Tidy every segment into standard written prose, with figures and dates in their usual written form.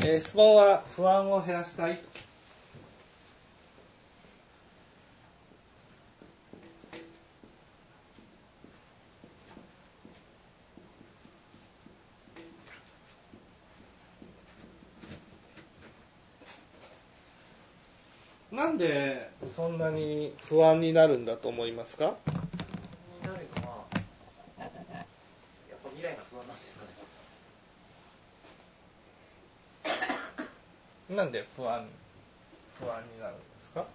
質問は不安を減らしたい。なんでそんなに不安になるんだと思いますか？ 不安になるのはやっぱ未来が不安なんですかね。 なんで不安になるんですか？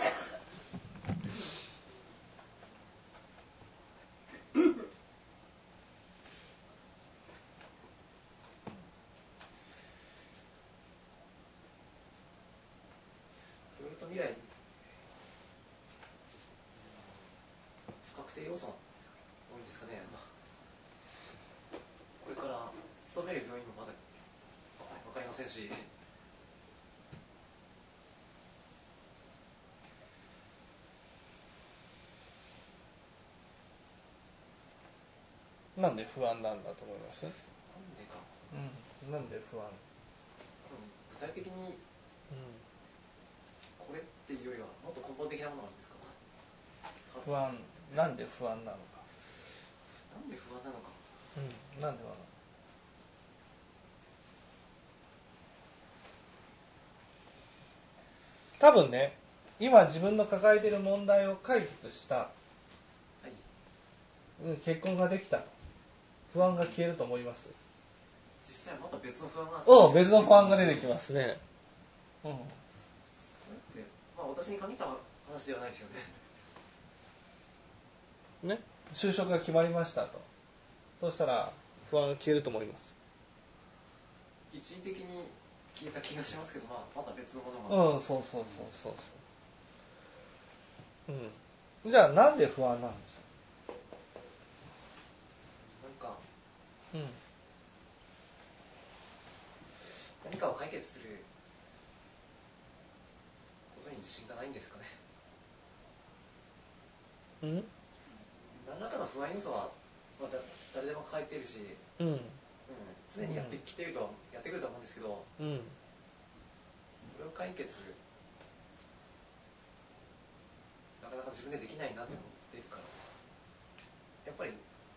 いろいろと未来不確定要素が多いんですかね。これから勤める病院もまだ分かりませんし、 なんで不安なんだと思います？ なんでか、 なんで不安？ 具体的にこれっていうよりはもっと根本的なものなんですか。 不安、なんで不安なのか。 なんで不安なのか。 なんで不安なのか。多分ね、今自分の抱えている問題を解決した、 はい、 結婚ができたと、不安が消えると思います？ 実際また別の不安が別の不安が出てきますね。 それって、私に限った話ではないですよね。 ね、就職が決まりましたと。そうしたら不安が消えると思います。 一時的に消えた気がしますけど、また別のものが。 そう。じゃあなんで不安なんですか？ 何かを解決することに自信がないんですかね。何らかの不安要素は、誰でも抱えているし、常にやってくると思うんですけど、それを解決なかなか自分でできないなって思っているから、やっぱり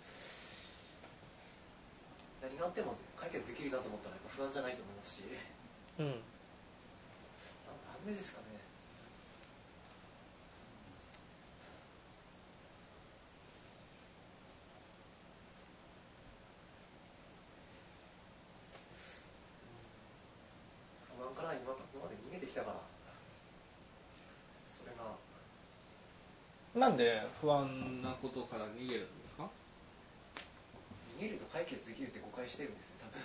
何があっても解決できるなと思ったらやっぱ不安じゃないと思いますし、なんでですかね。不安から今まで逃げてきたから、それが。 なんで不安なことから逃げるんですか？ 逃げると解決できるって誤解してるんですね、多分。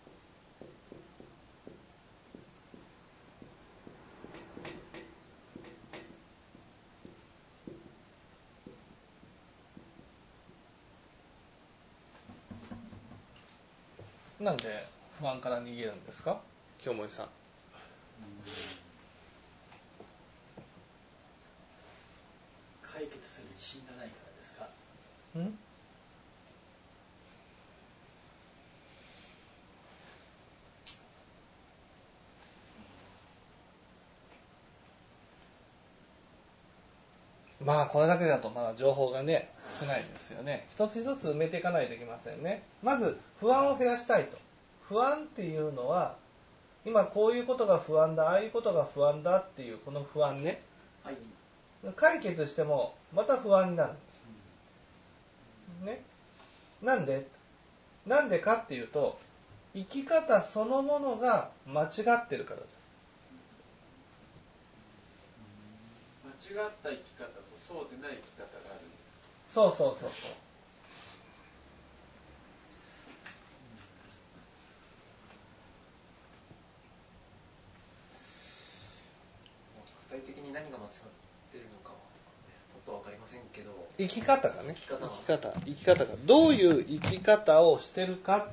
なんで不安から逃げるんですか？京森さん。 解決する自信がないからですか？ これだけだとまだ情報がね少ないですよね。一つ一つ埋めていかないといけませんね。まず不安を減らしたいと。不安っていうのは今こういうことが不安だ、ああいうことが不安だっていうこの不安ね、解決してもまた不安になるんですね。なんでかっていうと、生き方そのものが間違ってるからです。 間違った生き方とそうでない生き方がある。 そう。 具体的に何が間違っているのかはもっと分かりませんけど、 生き方がどういう生き方をしてるか、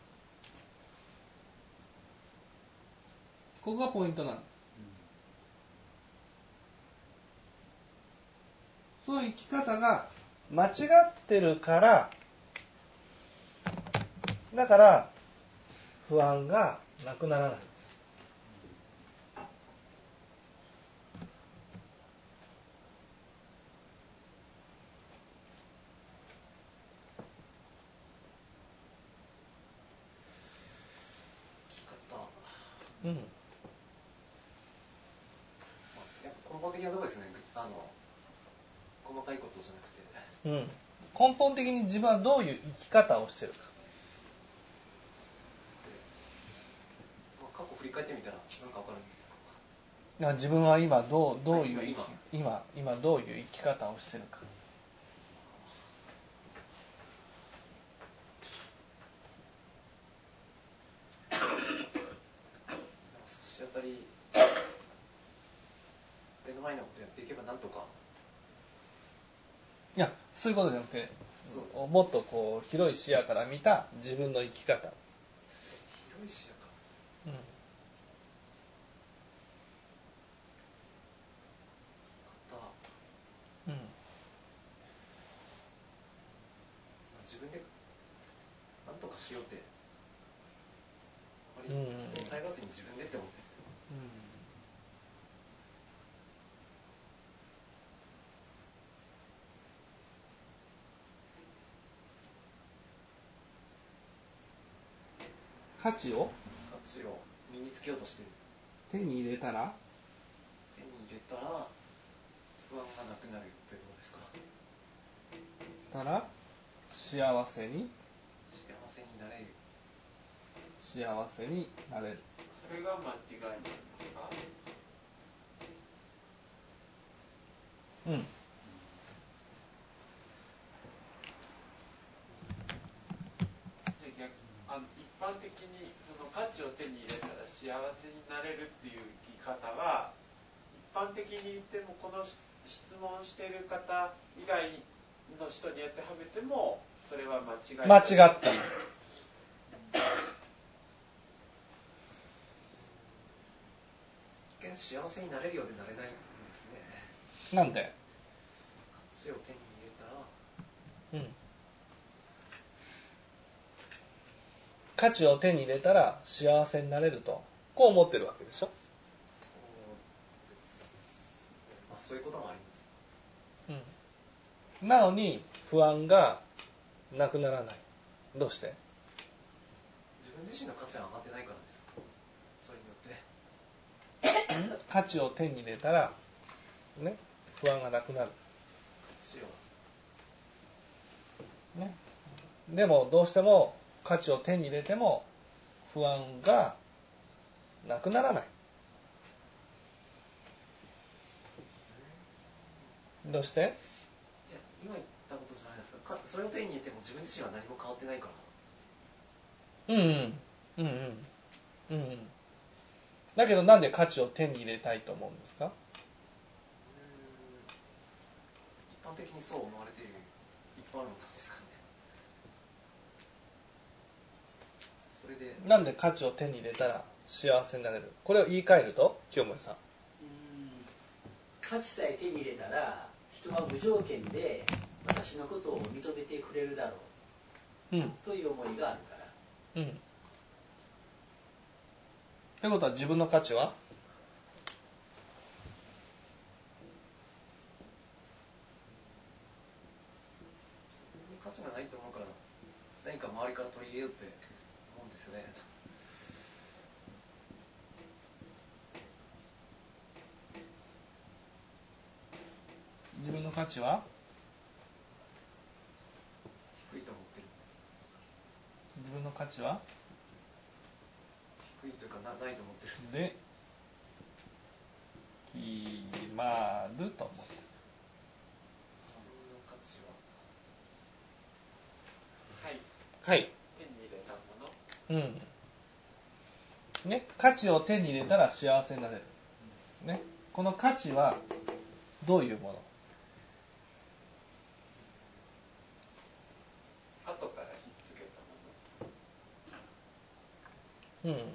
ここがポイントなんです。その生き方が間違ってるから、だから不安がなくならないんです。 うん。 やっぱ根本的なところですね。細かいことじゃなくて。 うん。根本的に自分はどういう生き方をしてるか。 過去振り返ってみたら何か分かるんですか？ 自分は今どういう今どういう生き方をしてるか。 差し当たり目の前のことやっていけばなんとか。 いや、そういうことじゃなくて、もっとこう広い視野から見た自分の生き方。 広い視野か。 うん。うん、 自分で何とかしようって、あまり人を頼らずに自分でって思って、 価値を身につけようとしてる。 手に入れたら不安がなくなるということですか。 たら幸せになれる。 幸せになれる。 それが間違いなんですか？ うん。 一般的にその価値を手に入れたら幸せになれるっていう生き方は一般的に言ってもこの質問している方以外の人に当てはめてもそれは間違った。 一見幸せになれるようでなれないんですね。 なんで？ 価値を手に入れたら、 価値を手に入れたら幸せになれるとこう思ってるわけでしょ。 そういうこともあります。 なのに不安がなくならない。どうして？ 自分自身の価値が上がってないからです。それによって価値を手に入れたらね、不安がなくなる。ね。でもどうしても価値を手に入れても不安がなくならない。どうして？ いや、今言ったことじゃないですか。それを手に入れても自分自身は何も変わってないから。 だけどなんで価値を手に入れたいと思うんですか？ 一般的にそう思われている一般論なんですかね。それでなんで価値を手に入れたら幸せになれる？これを言い換えると清盛さん、 価値さえ手に入れたら人は無条件で私のことを認めてくれるだろう、という思いがあるから。 ってことは自分の価値は？ 価値がないと思うから何か周りから取り入れようって思うんですよね。 自分の価値は？ 低いと思ってる。 自分の価値は？ 低いというかないと思ってるんです。 で決まると思ってる。 自分の価値ははい、手に入れたもの。ね、価値を手に入れたら幸せになれる。ね、この価値はどういうもの？ 後からひっつけたもの。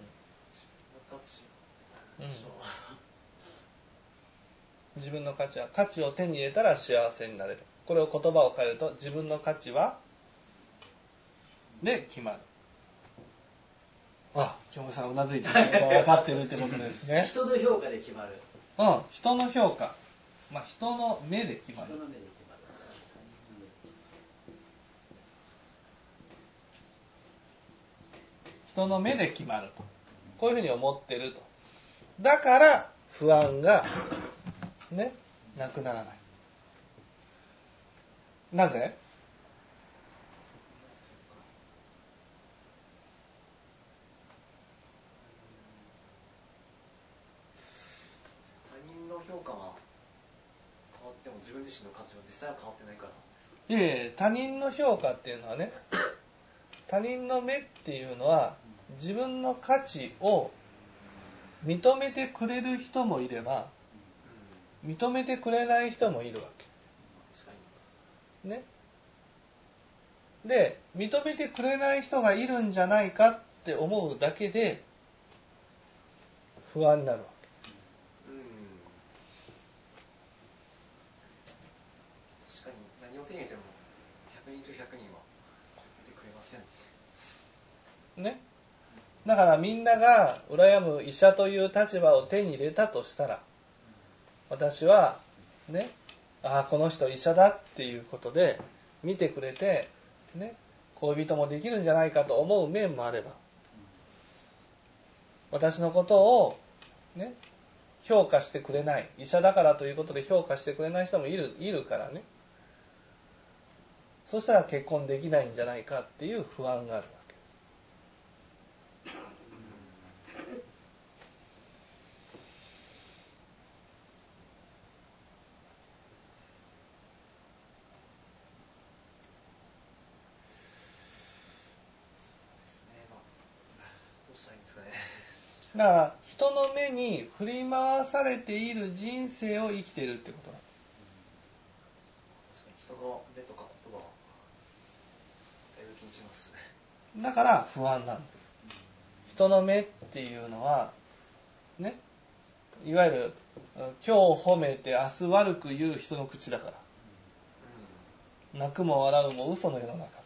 自分の価値は価値を手に入れたら幸せになれる。これを言葉を変えると自分の価値はで決まる。京本さんうなずいてること分かってるってことですね。 人の評価で決まる。 人の評価、人の目で決まる。人の目で決まると。 こういうふうに思ってると。だから不安がね、なくならない。なぜ？ 他人の評価は変わっても自分自身の価値は実際は変わってないから。 いえ、他人の評価っていうのはね、他人の目っていうのは自分の価値を認めてくれる人もいれば認めてくれない人もいるわけ。ね。で、認めてくれない人がいるんじゃないかって思うだけで不安になるわけ。 確かに何を手に入れても100人中100人は見てくれませんね。だからみんなが羨む医者という立場を手に入れたとしたら、私はね、この人医者だっていうことで見てくれてね、恋人もできるんじゃないかと思う面もあれば、私のことをね、評価してくれない、医者だからということで評価してくれない人もいるからね。そしたら結婚できないんじゃないかっていう不安があるわけ。だから人の目に振り回されている人生を生きているってことだ。 人の目とか言葉はだいぶ気にします。 だから不安なんです。人の目っていうのはね、いわゆる今日褒めて明日悪く言う人の口だから、泣くも笑うも嘘の世の中と。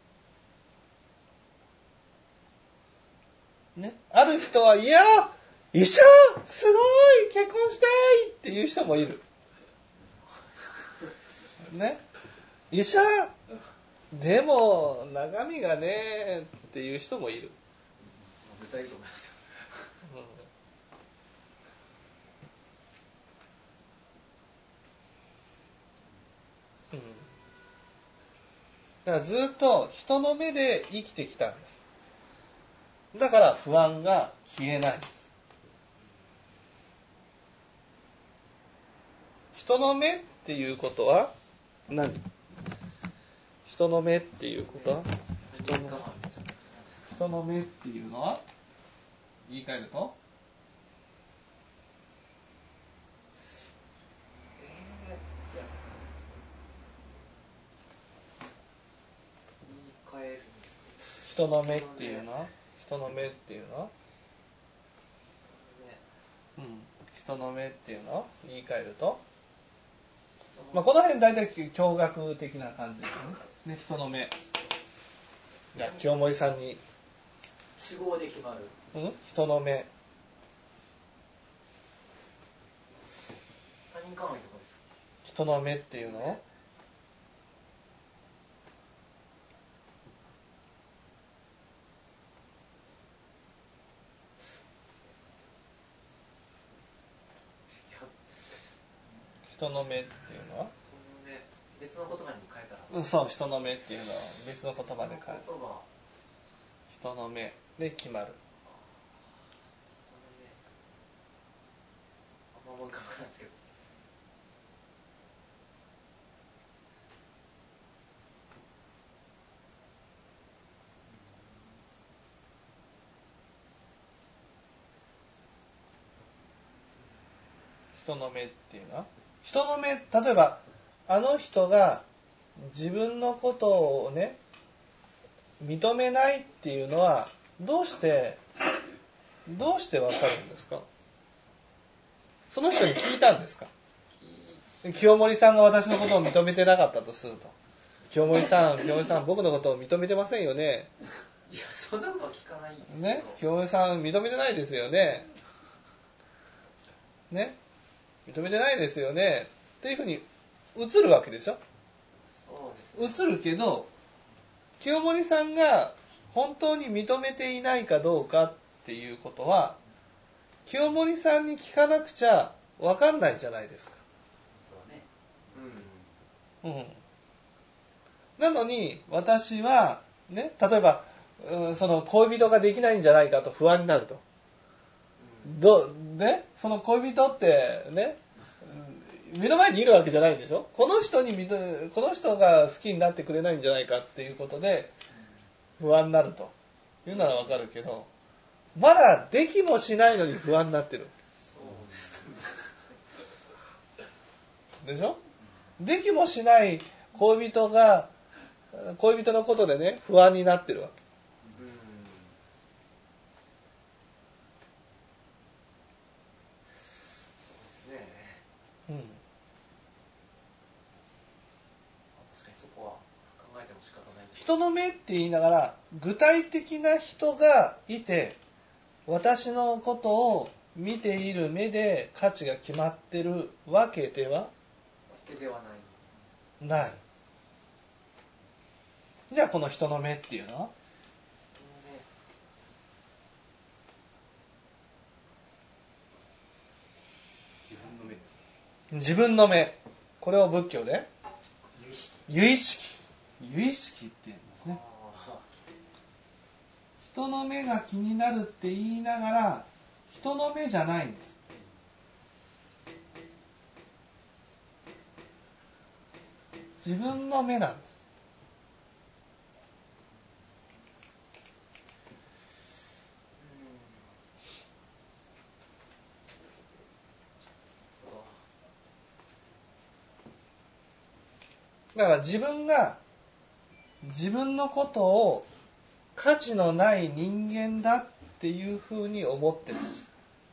ね、ある人は、いや医者すごい結婚したいっていう人もいる。ね、医者でも中身がねっていう人もいる。 絶対いると思いますよ。 だからずっと人の目で生きてきたんです。だから不安が消えないんです。人の目っていうことは何？人の目っていうことは人の目っていうのは言い換えると人の目っていうのは人の目っていうのは人の目っていうのを言い換えると、この辺大体驚愕的な感じですね。人の目。じゃあ清盛さんに都合で決まる。 人の目。 他人からのとこです。 人の目っていうのを人の目っていうのは別の言葉に変えたら、 そう、人の目っていうのは別の言葉で変える。人の目で決まる。 あんま思い浮かばないですけど。 人の目っていうのは人の目、例えばあの人が自分のことをね認めないっていうのはどうしてわかるんですか？その人に聞いたんですか？清盛さんが私のことを認めてなかったとすると、清盛さん僕のことを認めてませんよね。 いや、そんなことは聞かないですけどね、清盛さん認めてないですよね。ね、認めてないですよねっていうふうに映るわけでしょ。 そうですね。 映るけど清盛さんが本当に認めていないかどうかっっていうことは清盛さんに聞かなくちゃ分かんないじゃないですか。 うん。 なのに私はね、例えばその恋人ができないんじゃないかと不安になると。ね、その恋人ってね、目の前にいるわけじゃないんでしょ。この人が好きになってくれないんじゃないかっていうことで不安になるというならわかるけど、まだできもしないのに不安になってる。 そうですね。でしょ。できもしない恋人のことでね、不安になってるわけ。 確かにそこは考えても仕方ない。 人の目って言いながら具体的な人がいて私のことを見ている目で価値が決まってるわけではない。じゃあこの人の目っていうのは自分の目。これを仏教で由意識って言うんですね。人の目が気になるって言いながら人の目じゃないんです。自分の目なんです。だから自分が自分のことを価値のない人間だっていうふうに思ってるんです。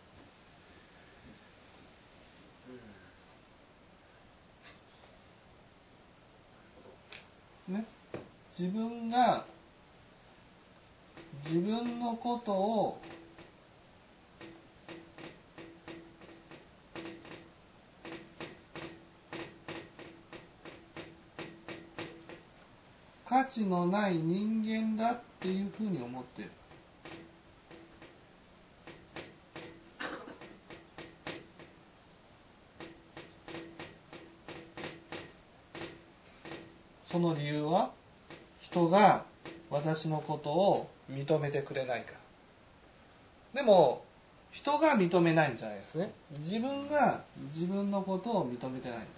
ね、自分が自分のことを価値のない人間だっていうふうに思ってる。その理由は人が私のことを認めてくれないから。でも人が認めないんじゃないですね。自分が自分のことを認めてないんです。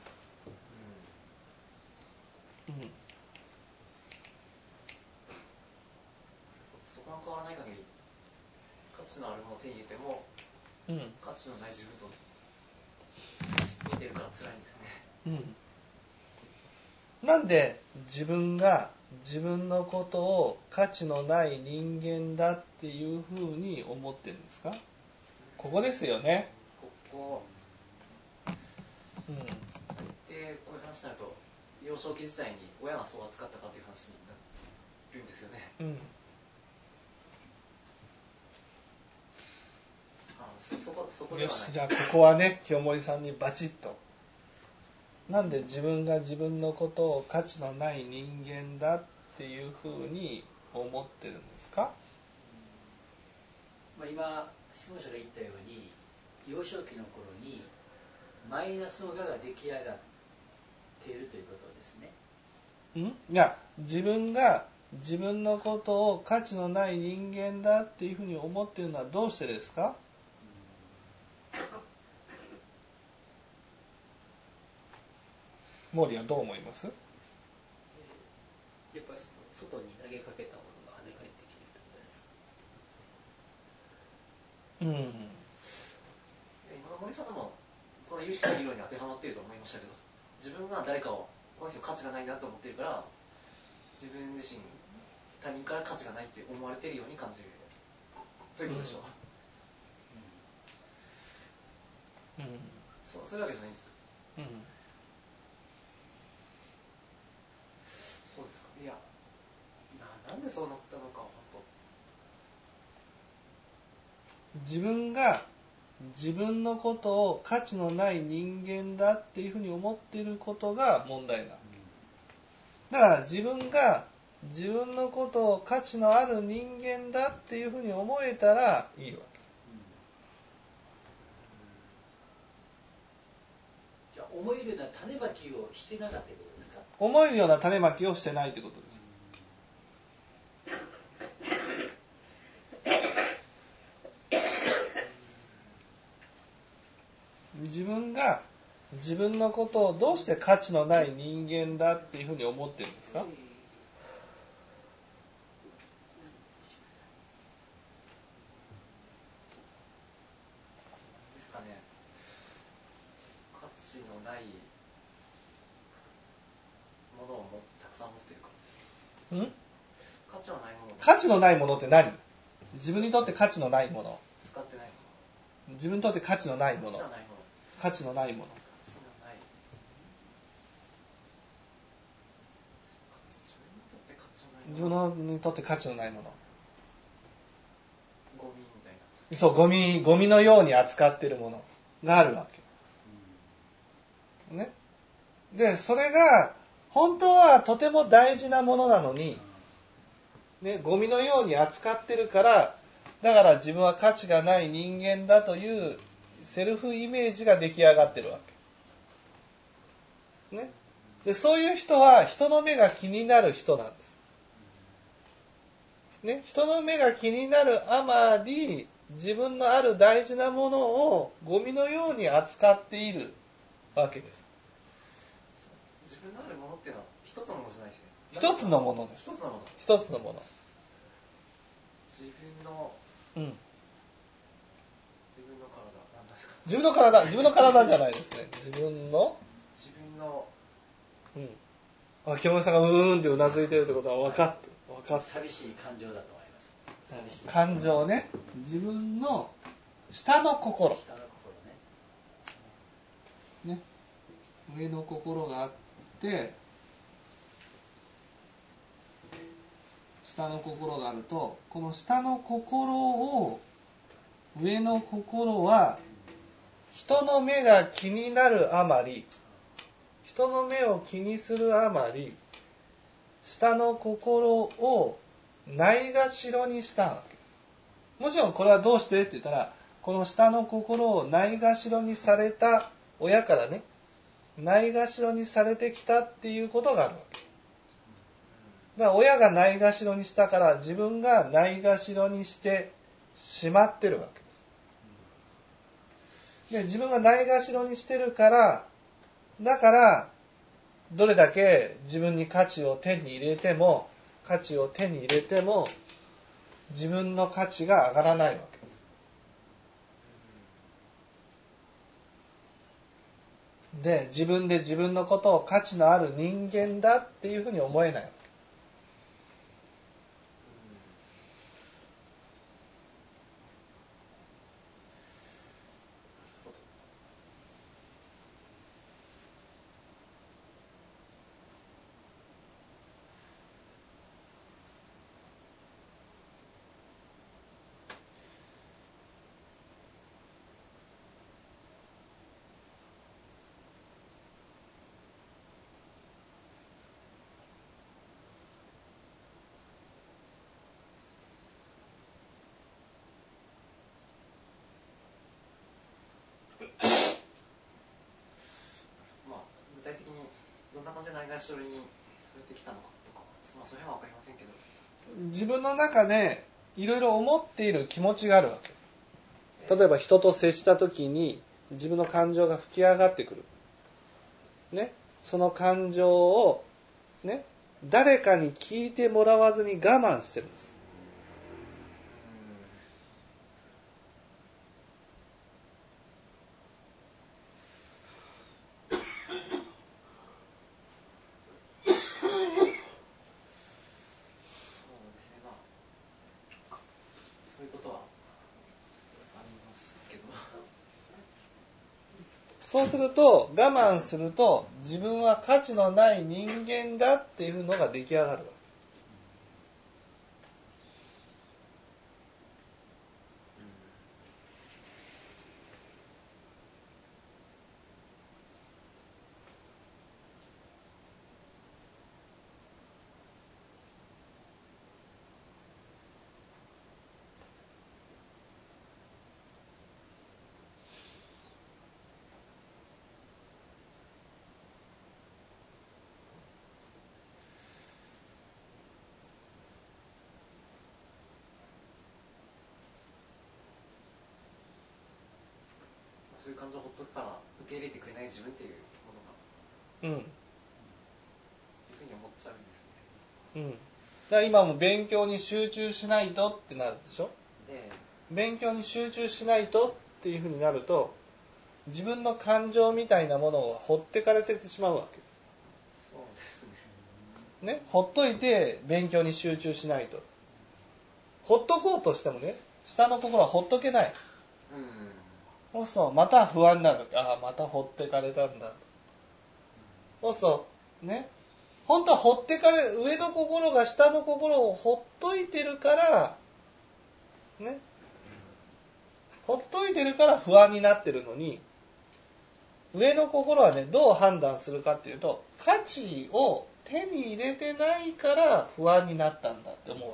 そこが変わらない限り価値のあるものを手に入れても、価値のない自分と見てるから辛いんですね。 なんで自分が自分のことを価値のない人間だっていうふうに思ってるんですか？ここですよね。 こういう話になると幼少期時代に親がそう扱ったかという話になるんですよね。そこではない。 よし、じゃあここはね、清盛さんにバチッと。なんで自分が自分のことを価値のない人間だっていうふうに思ってるんですか？ 今質問者が言ったように幼少期の頃にマイナスの我が出来上がっているということですね。 いや、自分が自分のことを価値のない人間だっていうふうに思っているのはどうしてですか？モーリーはどう思います？ やっぱり外に投げかけたものが跳ね返ってきてるってことじゃないですか。 今の森さんもこの有識の理論に当てはまっていると思いましたけど、自分が誰かをこの人価値がないなと思っているから自分自身他人から価値がないって思われているように感じるということでしょう。そういうわけじゃないんですか。そうですか。いや、なんでそうなったのか本当。 自分が自分のことを価値のない人間だっていうふうに思っていることが問題な。だから自分が自分のことを価値のある人間だっていうふうに思えたらいいわけ。 じゃあ思えるような種まきをしてなかったということですか？ 思えるような種まきをしてないということです。自分が自分のことをどうして価値のない人間だっていうふうに思ってるんですか？ ですかね、価値のないものをたくさん持ってるから。価値のないもの。 価値のないものって何？自分にとって価値のないもの。 使ってないもの。 自分にとって価値のないもの。 価値のないもの。 価値のないもの。自分にとって価値のないもの。 ゴミみたいな。 そう、ゴミのように扱っているものがあるわけ。ね。で、それが本当はとても大事なものなのに、ね、ゴミのように扱ってるから、だから自分は価値がない人間だというセルフイメージが出来上がってるわけ。ね。で、そういう人は人の目が気になる人なんです。ね、人の目が気になるあまり自分のある大事なものをゴミのように扱っているわけです。 自分のあるものっていうのは一つのものじゃないですね。 一つのものです。 一つのもの。 一つのもの。 自分の体なんですか。 自分の体じゃないですね。自分の木村さんがうーんってうなずいてるってことは分かって寂しい感情だと思います。 感情ね。自分の下の心。 下の心ね。ね。上の心があって、下の心があると、この下の心を、上の心は、人の目が気になるあまり、人の目を気にするあまり、下の心をないがしろにしたわけです。もちろんこれはどうしてって言ったら、この下の心をないがしろにされた親からね、ないがしろにされてきたっていうことがあるわけ。だから親がないがしろにしたから自分がないがしろにしてしまってるわけです。で、自分がないがしろにしてるから、だからどれだけ自分に価値を手に入れても自分の価値が上がらないわけです。で、自分で自分のことを価値のある人間だっていうふうに思えないわけ。 具体的にどんな感じでないがしろにされてきたのかとか、その辺は分かりませんけど、 自分の中でいろいろ思っている気持ちがあるわけ。例えば人と接した時に自分の感情が吹き上がってくる。ね、その感情をね、誰かに聞いてもらわずに我慢してるんです。 そういうことはありますけど、 そうすると我慢すると自分は価値のない人間だっていうのが出来上がるわけ。 そういう感情をほっとくから受け入れてくれない自分っていうものが、いうふうに思っちゃうんですね。 だから今も勉強に集中しないとってなるでしょ。勉強に集中しないとっていうふうになると、自分の感情みたいなものを放ってかれてしまうわけです。 そうですね。 ね、ほっといて勉強に集中しないと。ほっとこうとしてもね、下の心はほっとけない。そうそう、また不安になる。ああ、またほってかれたんだ。そうそうね、本当はほってかれ、上の心が下の心をほっといてるからね、ほっといてるから不安になってるのに、上の心はね、どう判断するかっていうと、価値を手に入れてないから不安になったんだって思うわ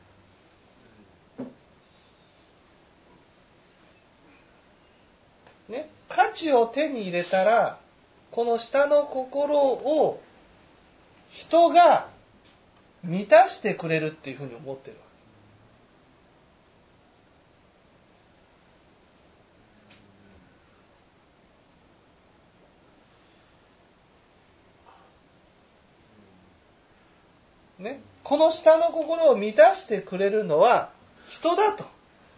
け。ね、価値を手に入れたら、この下の心を人が満たしてくれるっていうふうに思ってるわけ。ね、この下の心を満たしてくれるのは人だと。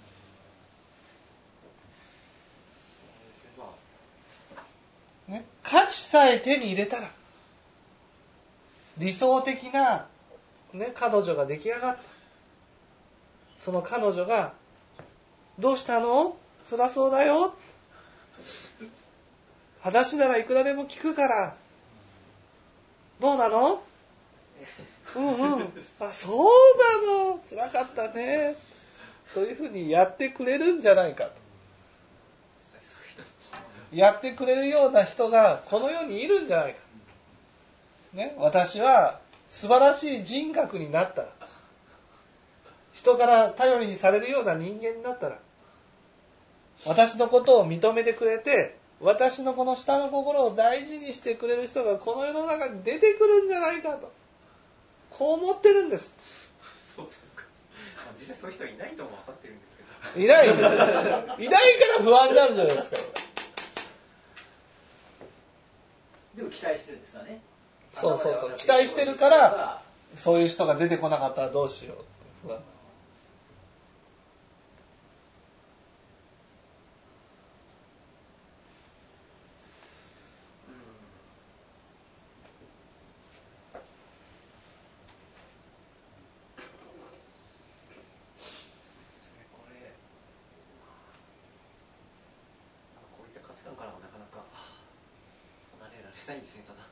ね、価値さえ手に入れたら理想的な、ね、彼女が出来上がった。その彼女がどうしたの？辛そうだよ。話ならいくらでも聞くから。どうなの？あ、そうなの。辛かったね。というふうにやってくれるんじゃないかと。やってくれるような人がこの世にいるんじゃないか。ね、私は素晴らしい人格になったら、人から頼りにされるような人間になったら、私のことを認めてくれて、私のこの下の心を大事にしてくれる人がこの世の中に出てくるんじゃないかと、こう思ってるんです。 そうですか。実際そういう人いないとも分かってるんですけど。 いないから不安になるじゃないですか。 でも期待してるんですよね。 そう期待してるから、そういう人が出てこなかったらどうしようって不安。 こういった価値観からもなかなか離れられないんですね、ただ。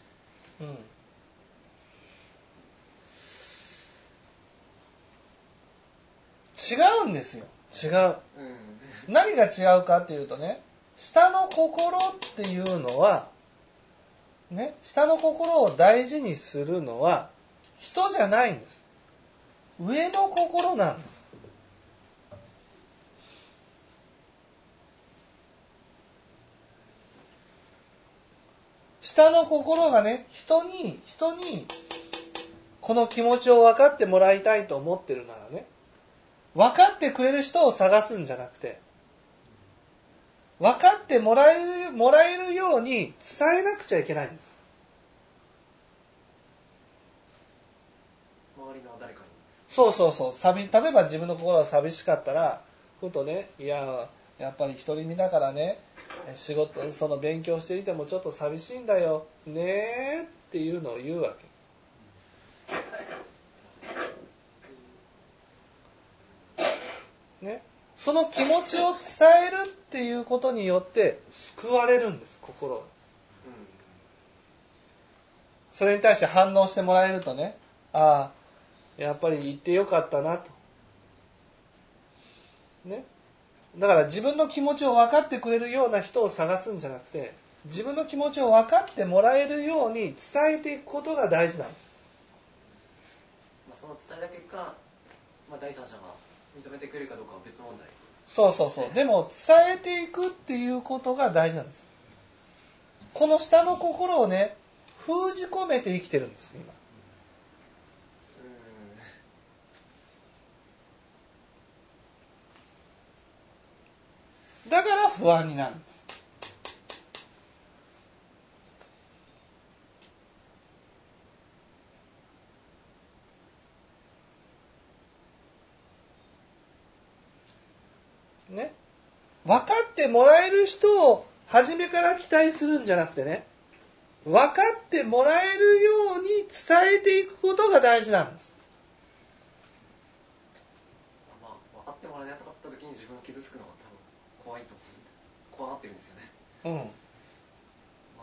違うんですよ。違う。何が違うかっていうとね、下の心っていうのは、ね、下の心を大事にするのは人じゃないんです。上の心なんです。下の心がね、人にこの気持ちを分かってもらいたいと思ってるならね、分かってくれる人を探すんじゃなくて、分かってもらえるように伝えなくちゃいけないんです。 周りの誰かに。 そう。例えば自分の心が寂しかったら、ふとね、やっぱり独り身だからね、仕事、勉強していてもちょっと寂しいんだよ、ねーっていうのを言うわけ。ね、その気持ちを伝えるっていうことによって救われるんです、心が。それに対して反応してもらえるとね、ああ、やっぱり言ってよかったなと。ね。だから自分の気持ちを分かってくれるような人を探すんじゃなくて、自分の気持ちを分かってもらえるように伝えていくことが大事なんです。 その伝えた結果、第三者が認めてくれるかどうかは別問題。 そう。でも伝えていくっていうことが大事なんです。この下の心をね、封じ込めて生きてるんです、今。だから不安になるんです。 ね、分かってもらえる人を初めから期待するんじゃなくてね、分かってもらえるように伝えていくことが大事なんです。 まあ、分かってもらえなかった時に自分が傷つくのが多分怖いと思う。怖がってるんですよね。まあ、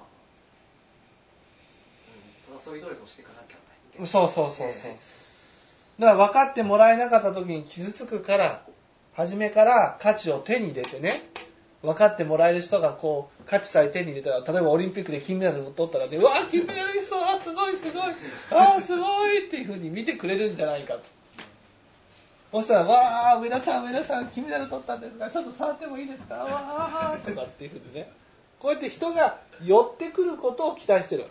ただそういう努力をしていかなきゃいけない。 そう。だから分かってもらえなかった時に傷つくから、初めから価値を手に入れてね、分かってもらえる人がこう価値さえ手に入れたら、例えばオリンピックで金メダルを取ったらね、うわー金メダリスト、あすごいすごいっていう風に見てくれるんじゃないかと。そしたらわー上田さん金メダル取ったんですが、ちょっと触ってもいいですか、わーとかっていう風にね、こうやって人が寄ってくることを期待してる。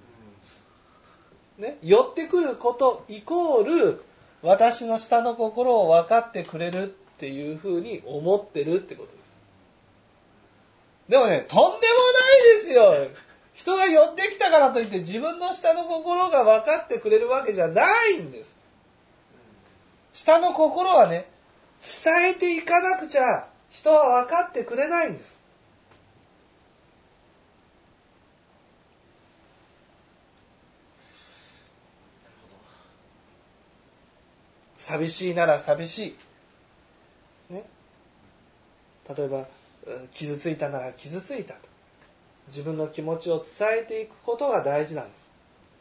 ね、寄ってくることイコール私の下の心を分かってくれるっていう風に思ってるってことです。でもね、とんでもないですよ。人が寄ってきたからといって自分の下の心が分かってくれるわけじゃないんです。下の心はね、伝えていかなくちゃ人は分かってくれないんです。寂しいなら寂しい。ね。例えば、傷ついたなら傷ついたと。自分の気持ちを伝えていくことが大事なんです。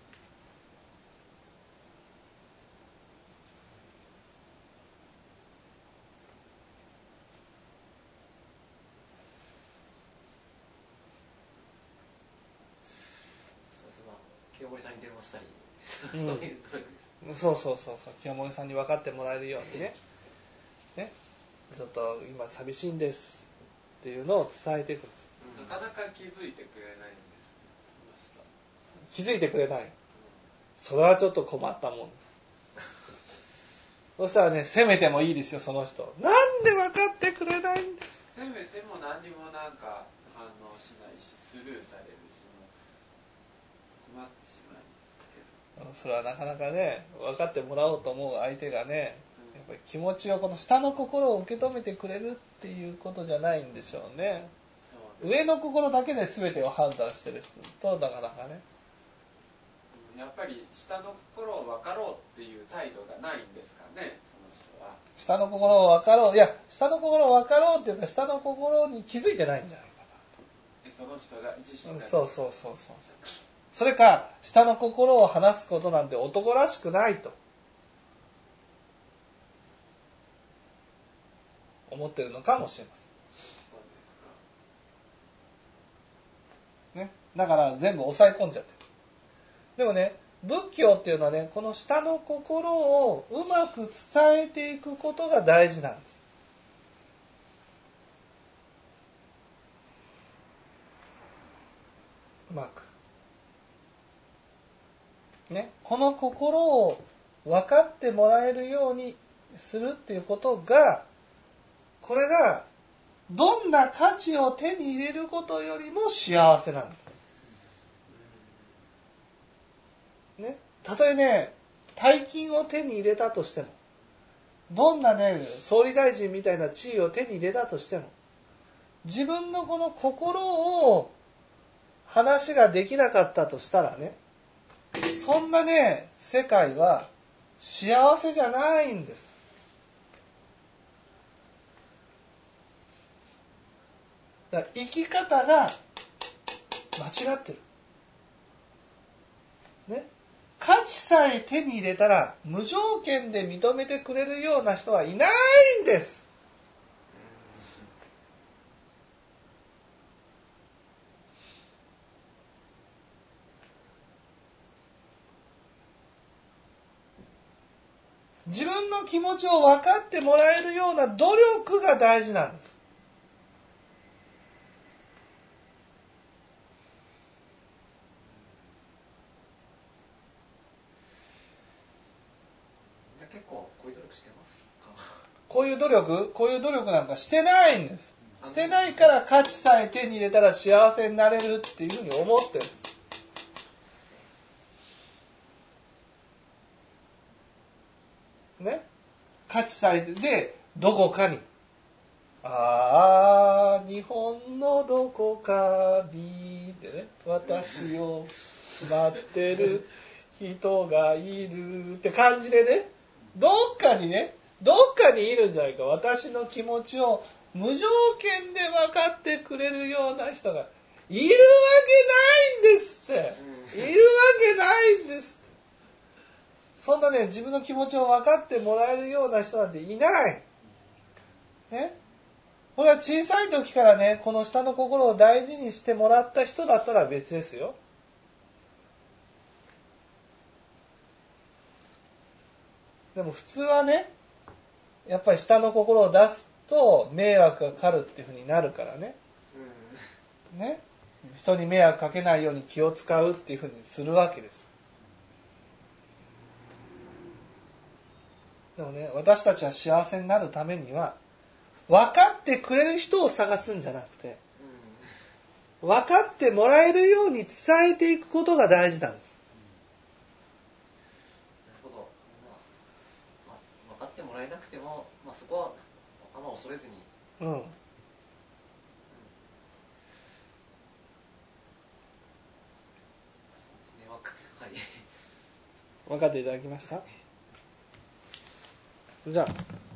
清盛さんに電話したり、そういう努力です。 そう。清盛さんに分かってもらえるようにね。ちょっと今寂しいんですっていうのを伝えていくんです。 なかなか気づいてくれないんです、 気づいてくれない。それはちょっと困ったもん。そしたらね、責めてもいいですよ、その人。なんで分かってくれないんです。 責めても何にもなんか反応しないし、スルーされるし、もう困ってしまうんですけど。 それはなかなかね、分かってもらおうと思う相手がね、やっぱり気持ちを、この下の心を受け止めてくれるっていうことじゃないんでしょうね。上の心だけで全てを判断してる人となかなかね。 やっぱり下の心を分かろうっていう態度がないんですかね、その人は。 下の心を分かろう、いや、下の心を分かろうっていうか、下の心に気づいてないんじゃないかなと。その人が自身が。 そう。それか、下の心を話すことなんて男らしくないと思ってるのかもしれません。ね、だから全部抑え込んじゃってる。でもね、仏教っていうのはね、この下の心をうまく伝えていくことが大事なんです。うまく。ね、この心を分かってもらえるようにするっていうことが、これがどんな価値を手に入れることよりも幸せなんです。ね、たとえね、大金を手に入れたとしても、どんなね、総理大臣みたいな地位を手に入れたとしても、自分のこの心を話ができなかったとしたらね、そんなね、世界は幸せじゃないんです。だから生き方が間違ってる。ね。価値さえ手に入れたら無条件で認めてくれるような人はいないんです。自分の気持ちを分かってもらえるような努力が大事なんです。 結構こういう努力してますか？ こういう努力なんかしてないんです。してないから価値さえ手に入れたら幸せになれるっていうふうに思ってるんです。ね。価値さえでどこかにああ日本のどこかにでね、私を待ってる人がいるって感じでね、どっかにいるんじゃないか、私の気持ちを無条件で分かってくれるような人がいるわけないんですって、いるわけないんですって。そんなね、自分の気持ちを分かってもらえるような人なんていないね。これは小さい時からね、この下の心を大事にしてもらった人だったら別ですよ。でも普通はね、やっぱり下の心を出すと迷惑がかかるっていうふうになるからね。ね、人に迷惑かけないように気を使うっていうふうにするわけです。でもね、私たちは幸せになるためには分かってくれる人を探すんじゃなくて、分かってもらえるように伝えていくことが大事なんです。 なるほど。分かってもらえなくても、そこはあんま恐れずに。 分かっていただきました？じゃあ